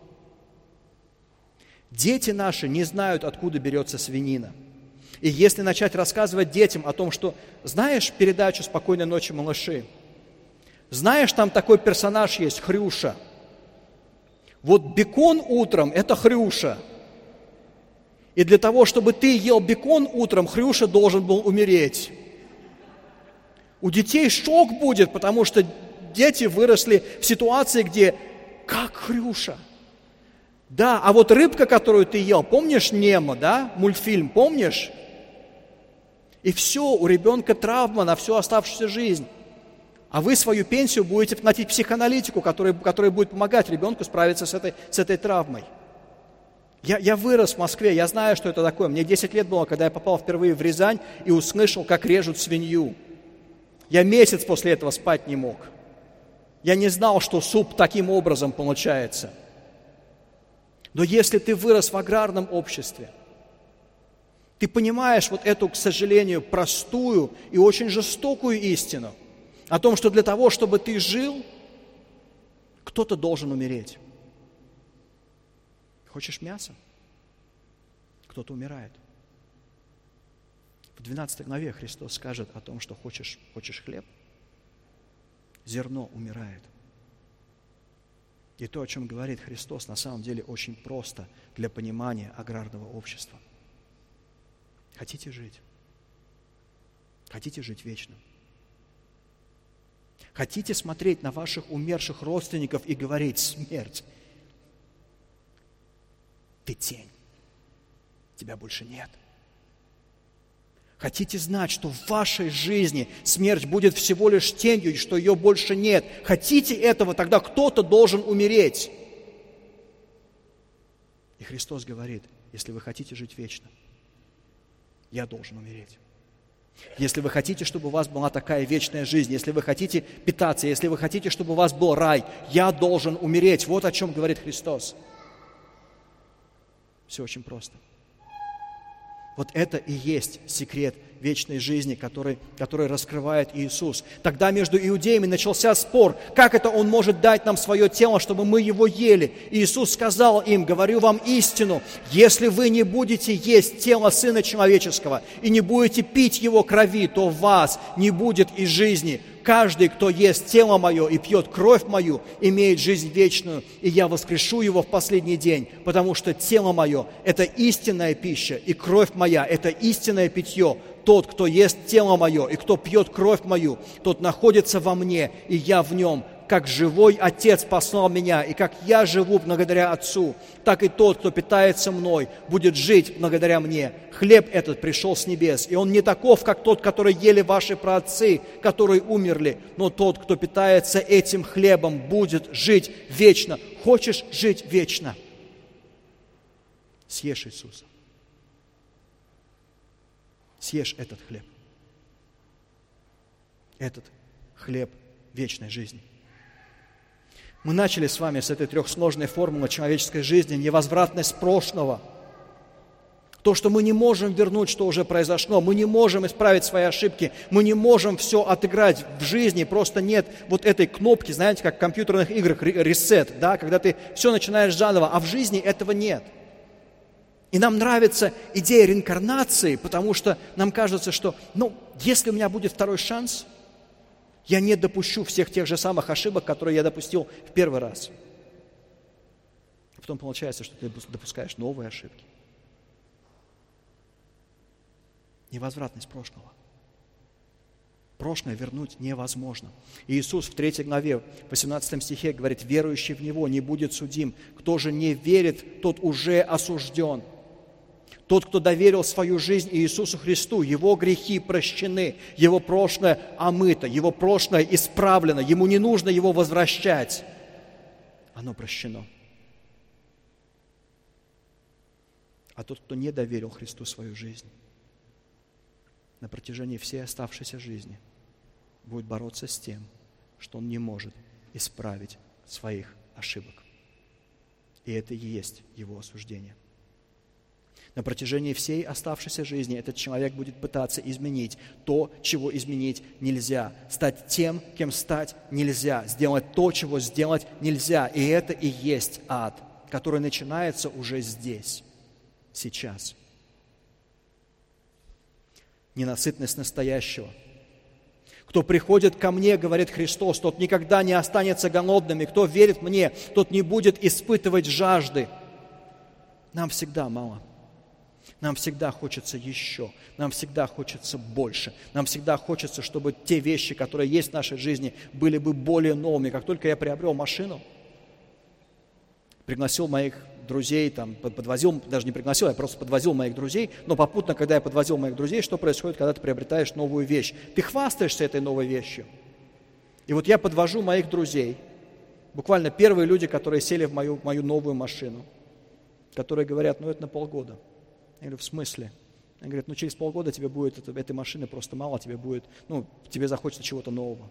A: Дети наши не знают, откуда берется свинина. И если начать рассказывать детям о том, что знаешь передачу «Спокойной ночи, малыши», знаешь, там такой персонаж есть, Хрюша. Вот бекон утром – это Хрюша. И для того, чтобы ты ел бекон утром, Хрюша должен был умереть. У детей шок будет, потому что дети выросли в ситуации, где как Хрюша. Да, а вот рыбка, которую ты ел, помнишь Немо, да, мультфильм, помнишь? И все, у ребенка травма на всю оставшуюся жизнь. А вы свою пенсию будете платить психоаналитику, который, который будет помогать ребенку справиться с этой, с этой травмой. Я, я вырос в Москве, я знаю, что это такое. Мне десять лет было, когда я попал впервые в Рязань и услышал, как режут свинью. Я месяц после этого спать не мог. Я не знал, что суп таким образом получается. Но если ты вырос в аграрном обществе, ты понимаешь вот эту, к сожалению, простую и очень жестокую истину о том, что для того, чтобы ты жил, кто-то должен умереть. Хочешь мясо? Кто-то умирает. В двенадцатой главе Христос скажет о том, что хочешь, хочешь хлеб, зерно умирает. И то, о чем говорит Христос, на самом деле очень просто для понимания аграрного общества. Хотите жить? Хотите жить вечно? Хотите смотреть на ваших умерших родственников и говорить: смерть, ты тень, тебя больше нет? Хотите знать, что в вашей жизни смерть будет всего лишь тенью, и что ее больше нет? Хотите этого? Тогда кто-то должен умереть. И Христос говорит: если вы хотите жить вечно, я должен умереть. Если вы хотите, чтобы у вас была такая вечная жизнь, если вы хотите питаться, если вы хотите, чтобы у вас был рай, я должен умереть. Вот о чем говорит Христос. Все очень просто. Вот это и есть секрет вечной жизни, который, который раскрывает Иисус. Тогда между иудеями начался спор, как это Он может дать нам свое тело, чтобы мы его ели. И Иисус сказал им: говорю вам истину, если вы не будете есть тело Сына Человеческого и не будете пить Его крови, то в вас не будет и жизни. Каждый, кто ест тело мое и пьет кровь мою, имеет жизнь вечную, и я воскрешу его в последний день, потому что тело мое – это истинная пища, и кровь моя – это истинное питье. Тот, кто ест тело мое и кто пьет кровь мою, тот находится во мне, и я в нем. Как живой Отец послал меня, и как я живу благодаря Отцу, так и тот, кто питается мной, будет жить благодаря мне. Хлеб этот пришел с небес, и он не таков, как тот, который ели ваши праотцы, которые умерли, но тот, кто питается этим хлебом, будет жить вечно. Хочешь жить вечно? Съешь Иисуса. Съешь этот хлеб. Этот хлеб вечной жизни. Мы начали с вами с этой трехсложной формулы человеческой жизни, невозвратность прошлого. То, что мы не можем вернуть, что уже произошло, мы не можем исправить свои ошибки, мы не можем все отыграть в жизни, просто нет вот этой кнопки, знаете, как в компьютерных играх, ресет, да, когда ты все начинаешь заново, а в жизни этого нет. И нам нравится идея реинкарнации, потому что нам кажется, что, ну, если у меня будет второй шанс, я не допущу всех тех же самых ошибок, которые я допустил в первый раз. А потом получается, что ты допускаешь новые ошибки. Невозвратность прошлого. Прошлое вернуть невозможно. И Иисус в третьей главе, в восемнадцатом стихе говорит: верующий в Него не будет судим. Кто же не верит, тот уже осужден. Тот, кто доверил свою жизнь Иисусу Христу, его грехи прощены, его прошлое омыто, его прошлое исправлено, ему не нужно его возвращать. Оно прощено. А тот, кто не доверил Христу свою жизнь, на протяжении всей оставшейся жизни будет бороться с тем, что он не может исправить своих ошибок. И это и есть его осуждение. На протяжении всей оставшейся жизни этот человек будет пытаться изменить то, чего изменить нельзя, стать тем, кем стать нельзя, сделать то, чего сделать нельзя. И это и есть ад, который начинается уже здесь, сейчас. Ненасытность настоящего. Кто приходит ко мне, говорит Христос, тот никогда не останется голодным, и кто верит мне, тот не будет испытывать жажды. Нам всегда мало. Нам всегда хочется еще, нам всегда хочется больше, нам всегда хочется, чтобы те вещи, которые есть в нашей жизни, были бы более новыми. Как только я приобрел машину, пригласил моих друзей, там, подвозил, даже не пригласил, я просто подвозил моих друзей, но попутно, когда я подвозил моих друзей, что происходит, когда ты приобретаешь новую вещь? Ты хвастаешься этой новой вещью. И вот я подвожу моих друзей, буквально первые люди, которые сели в мою, мою новую машину, которые говорят: ну это на полгода. Я говорю: в смысле? Они говорят: ну через полгода тебе будет это, этой машины просто мало, тебе будет, ну, тебе захочется чего-то нового.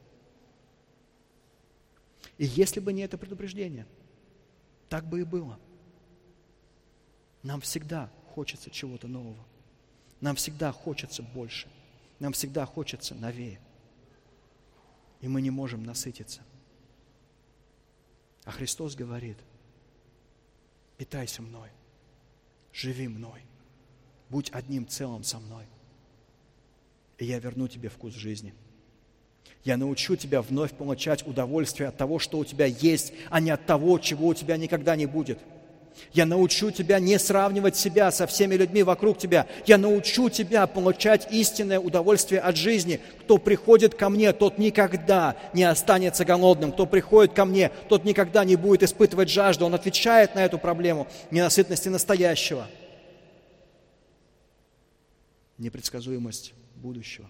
A: И если бы не это предупреждение, так бы и было. Нам всегда хочется чего-то нового. Нам всегда хочется больше. Нам всегда хочется новее. И мы не можем насытиться. А Христос говорит: питайся мной. Живи мной, будь одним целым со мной, и я верну тебе вкус жизни. Я научу тебя вновь получать удовольствие от того, что у тебя есть, а не от того, чего у тебя никогда не будет. Я научу тебя не сравнивать себя со всеми людьми вокруг тебя. Я научу тебя получать истинное удовольствие от жизни. Кто приходит ко мне, тот никогда не останется голодным. Кто приходит ко мне, тот никогда не будет испытывать жажду. Он отвечает на эту проблему ненасытности настоящего. Непредсказуемость будущего.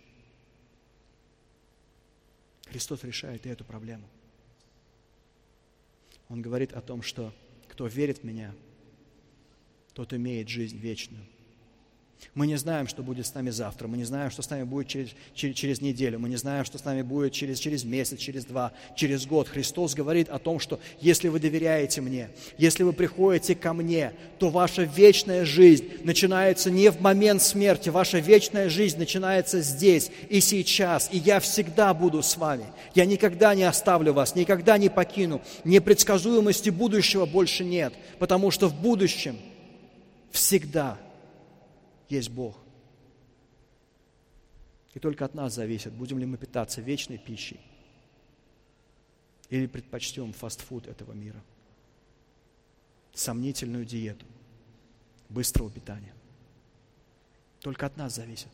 A: Христос решает и эту проблему. Он говорит о том, что кто верит в Меня, тот имеет жизнь вечную. Мы не знаем, что будет с нами завтра, мы не знаем, что с нами будет через, через, через неделю, мы не знаем, что с нами будет через, через месяц, через два, через год. Христос говорит о том, что если вы доверяете мне, если вы приходите ко мне, то ваша вечная жизнь начинается не в момент смерти, ваша вечная жизнь начинается здесь и сейчас, и я всегда буду с вами. Я никогда не оставлю вас, никогда не покину. Непредсказуемости будущего больше нет, потому что в будущем всегда есть Бог. И только от нас зависит, будем ли мы питаться вечной пищей или предпочтем фастфуд этого мира, сомнительную диету, быстрого питания. Только от нас зависит.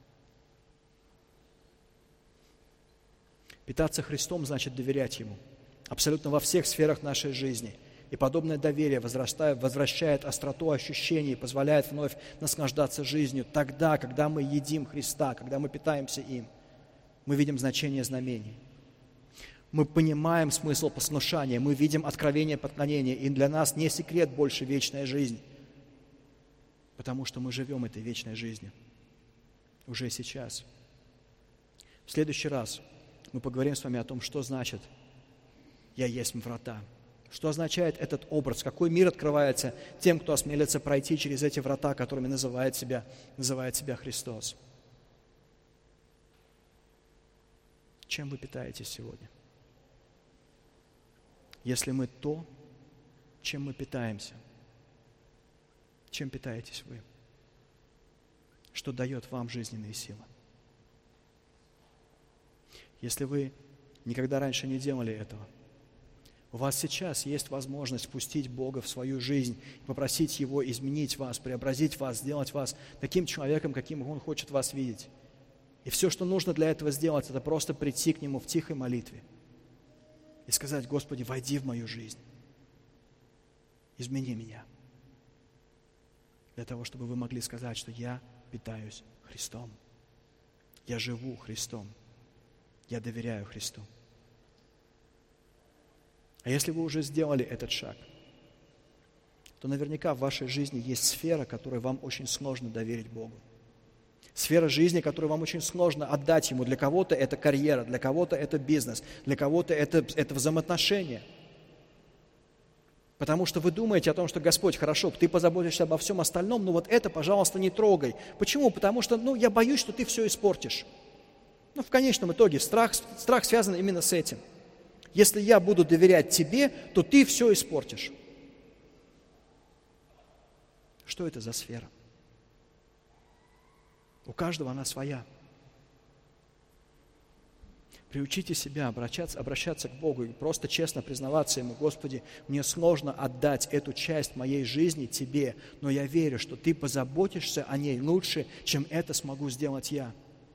A: Питаться Христом значит доверять Ему абсолютно во всех сферах нашей жизни. И подобное доверие возвращает остроту ощущений и позволяет вновь наслаждаться жизнью. Тогда, когда мы едим Христа, когда мы питаемся им, мы видим значение знамений. Мы понимаем смысл послушания, мы видим откровение поклонения. И для нас не секрет больше вечная жизнь, потому что мы живем этой вечной жизнью уже сейчас. В следующий раз мы поговорим с вами о том, что значит «Я есть врата». Что означает этот образ? Какой мир открывается тем, кто осмелится пройти через эти врата, которыми называет себя, называет себя Христос? Чем вы питаетесь сегодня? Если мы то, чем мы питаемся, чем питаетесь вы? Что дает вам жизненные силы? Если вы никогда раньше не делали этого, у вас сейчас есть возможность впустить Бога в свою жизнь, попросить Его изменить вас, преобразить вас, сделать вас таким человеком, каким Он хочет вас видеть. И все, что нужно для этого сделать, это просто прийти к Нему в тихой молитве и сказать: Господи, войди в мою жизнь, измени меня, для того, чтобы вы могли сказать, что я питаюсь Христом, я живу Христом, я доверяю Христу. А если вы уже сделали этот шаг, то наверняка в вашей жизни есть сфера, которую вам очень сложно доверить Богу. Сфера жизни, которую вам очень сложно отдать Ему. Для кого-то это карьера, для кого-то это бизнес, для кого-то это, это взаимоотношения. Потому что вы думаете о том, что Господь, хорошо, ты позаботишься обо всем остальном, но вот это, пожалуйста, не трогай. Почему? Потому что, ну, я боюсь, что ты все испортишь. Ну, в конечном итоге страх, страх связан именно с этим. Если я буду доверять тебе, то ты все испортишь. Что это за сфера? У каждого она своя. Приучите себя обращаться, обращаться к Богу и просто честно признаваться Ему: Господи, мне сложно отдать эту часть моей жизни Тебе, но я верю, что Ты позаботишься о ней лучше, чем это смогу сделать я.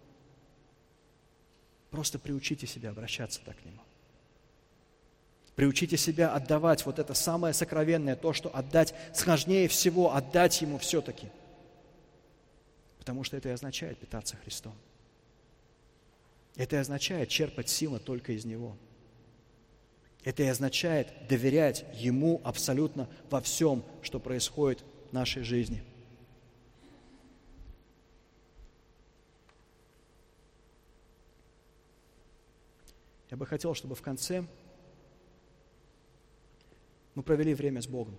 A: Просто приучите себя обращаться так к Нему. Приучите себя отдавать вот это самое сокровенное, то, что отдать сложнее всего, отдать Ему все-таки. Потому что это и означает питаться Христом. Это и означает черпать силы только из Него. Это и означает доверять Ему абсолютно во всем, что происходит в нашей жизни. Я бы хотел, чтобы в конце мы провели время с Богом.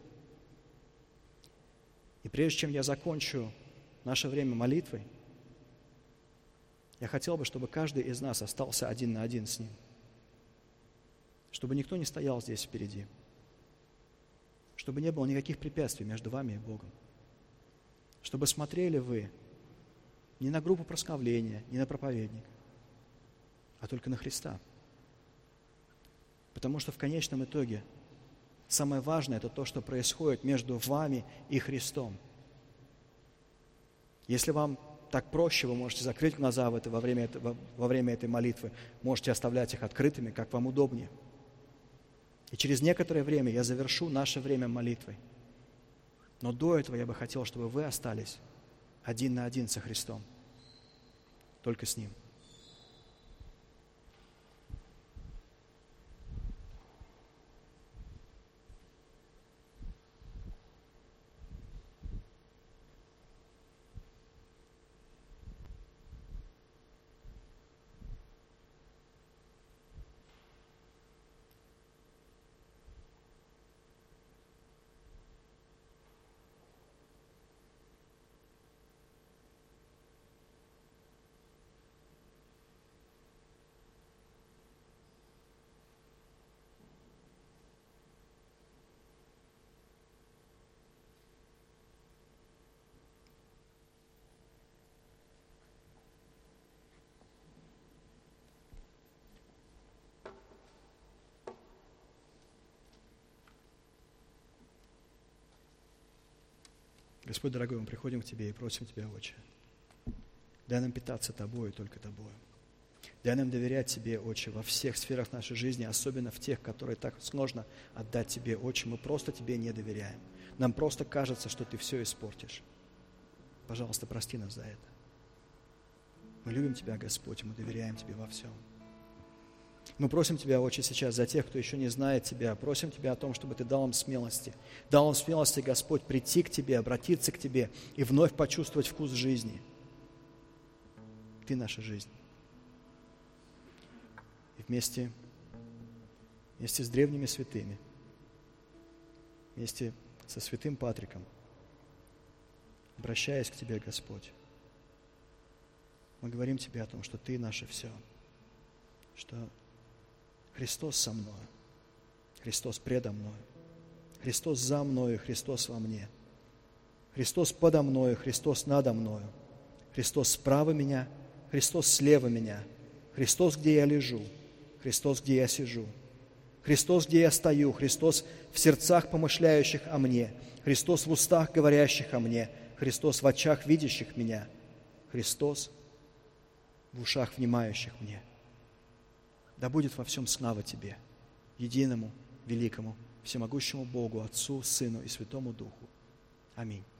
A: И прежде чем я закончу наше время молитвой, я хотел бы, чтобы каждый из нас остался один на один с Ним. Чтобы никто не стоял здесь впереди. Чтобы не было никаких препятствий между вами и Богом. Чтобы смотрели вы не на группу прославления, не на проповедника, а только на Христа. Потому что в конечном итоге самое важное – это то, что происходит между вами и Христом. Если вам так проще, вы можете закрыть глаза в это, во, время, во, во время этой молитвы, можете оставлять их открытыми, как вам удобнее. И через некоторое время я завершу наше время молитвой. Но до этого я бы хотел, чтобы вы остались один на один со Христом, только с Ним. Господь, дорогой, мы приходим к Тебе и просим Тебя, Отче, дай нам питаться Тобою и только Тобою. Дай нам доверять Тебе, Отче, во всех сферах нашей жизни, особенно в тех, которые так сложно отдать Тебе, Отче. Мы просто Тебе не доверяем. Нам просто кажется, что Ты все испортишь. Пожалуйста, прости нас за это. Мы любим Тебя, Господь, и мы доверяем Тебе во всем. Мы просим Тебя, Отче, сейчас за тех, кто еще не знает Тебя, просим Тебя о том, чтобы Ты дал им смелости. Дал им смелости, Господь, прийти к Тебе, обратиться к Тебе и вновь почувствовать вкус жизни. Ты наша жизнь. И вместе, вместе с древними святыми, вместе со святым Патриком, обращаясь к Тебе, Господь, мы говорим Тебе о том, что Ты наше все, что Христос со мною, Христос предо мною, Христос за мною, Христос во мне, Христос подо мною, Христос надо мною, Христос справа меня, Христос слева меня, Христос, где я лежу, Христос, где я сижу, Христос, где я стою, Христос в сердцах помышляющих о мне, Христос в устах говорящих о мне, Христос в очах видящих меня, Христос в ушах внимающих мне. Да будет во всем слава Тебе, единому, великому, всемогущему Богу, Отцу, Сыну и Святому Духу. Аминь.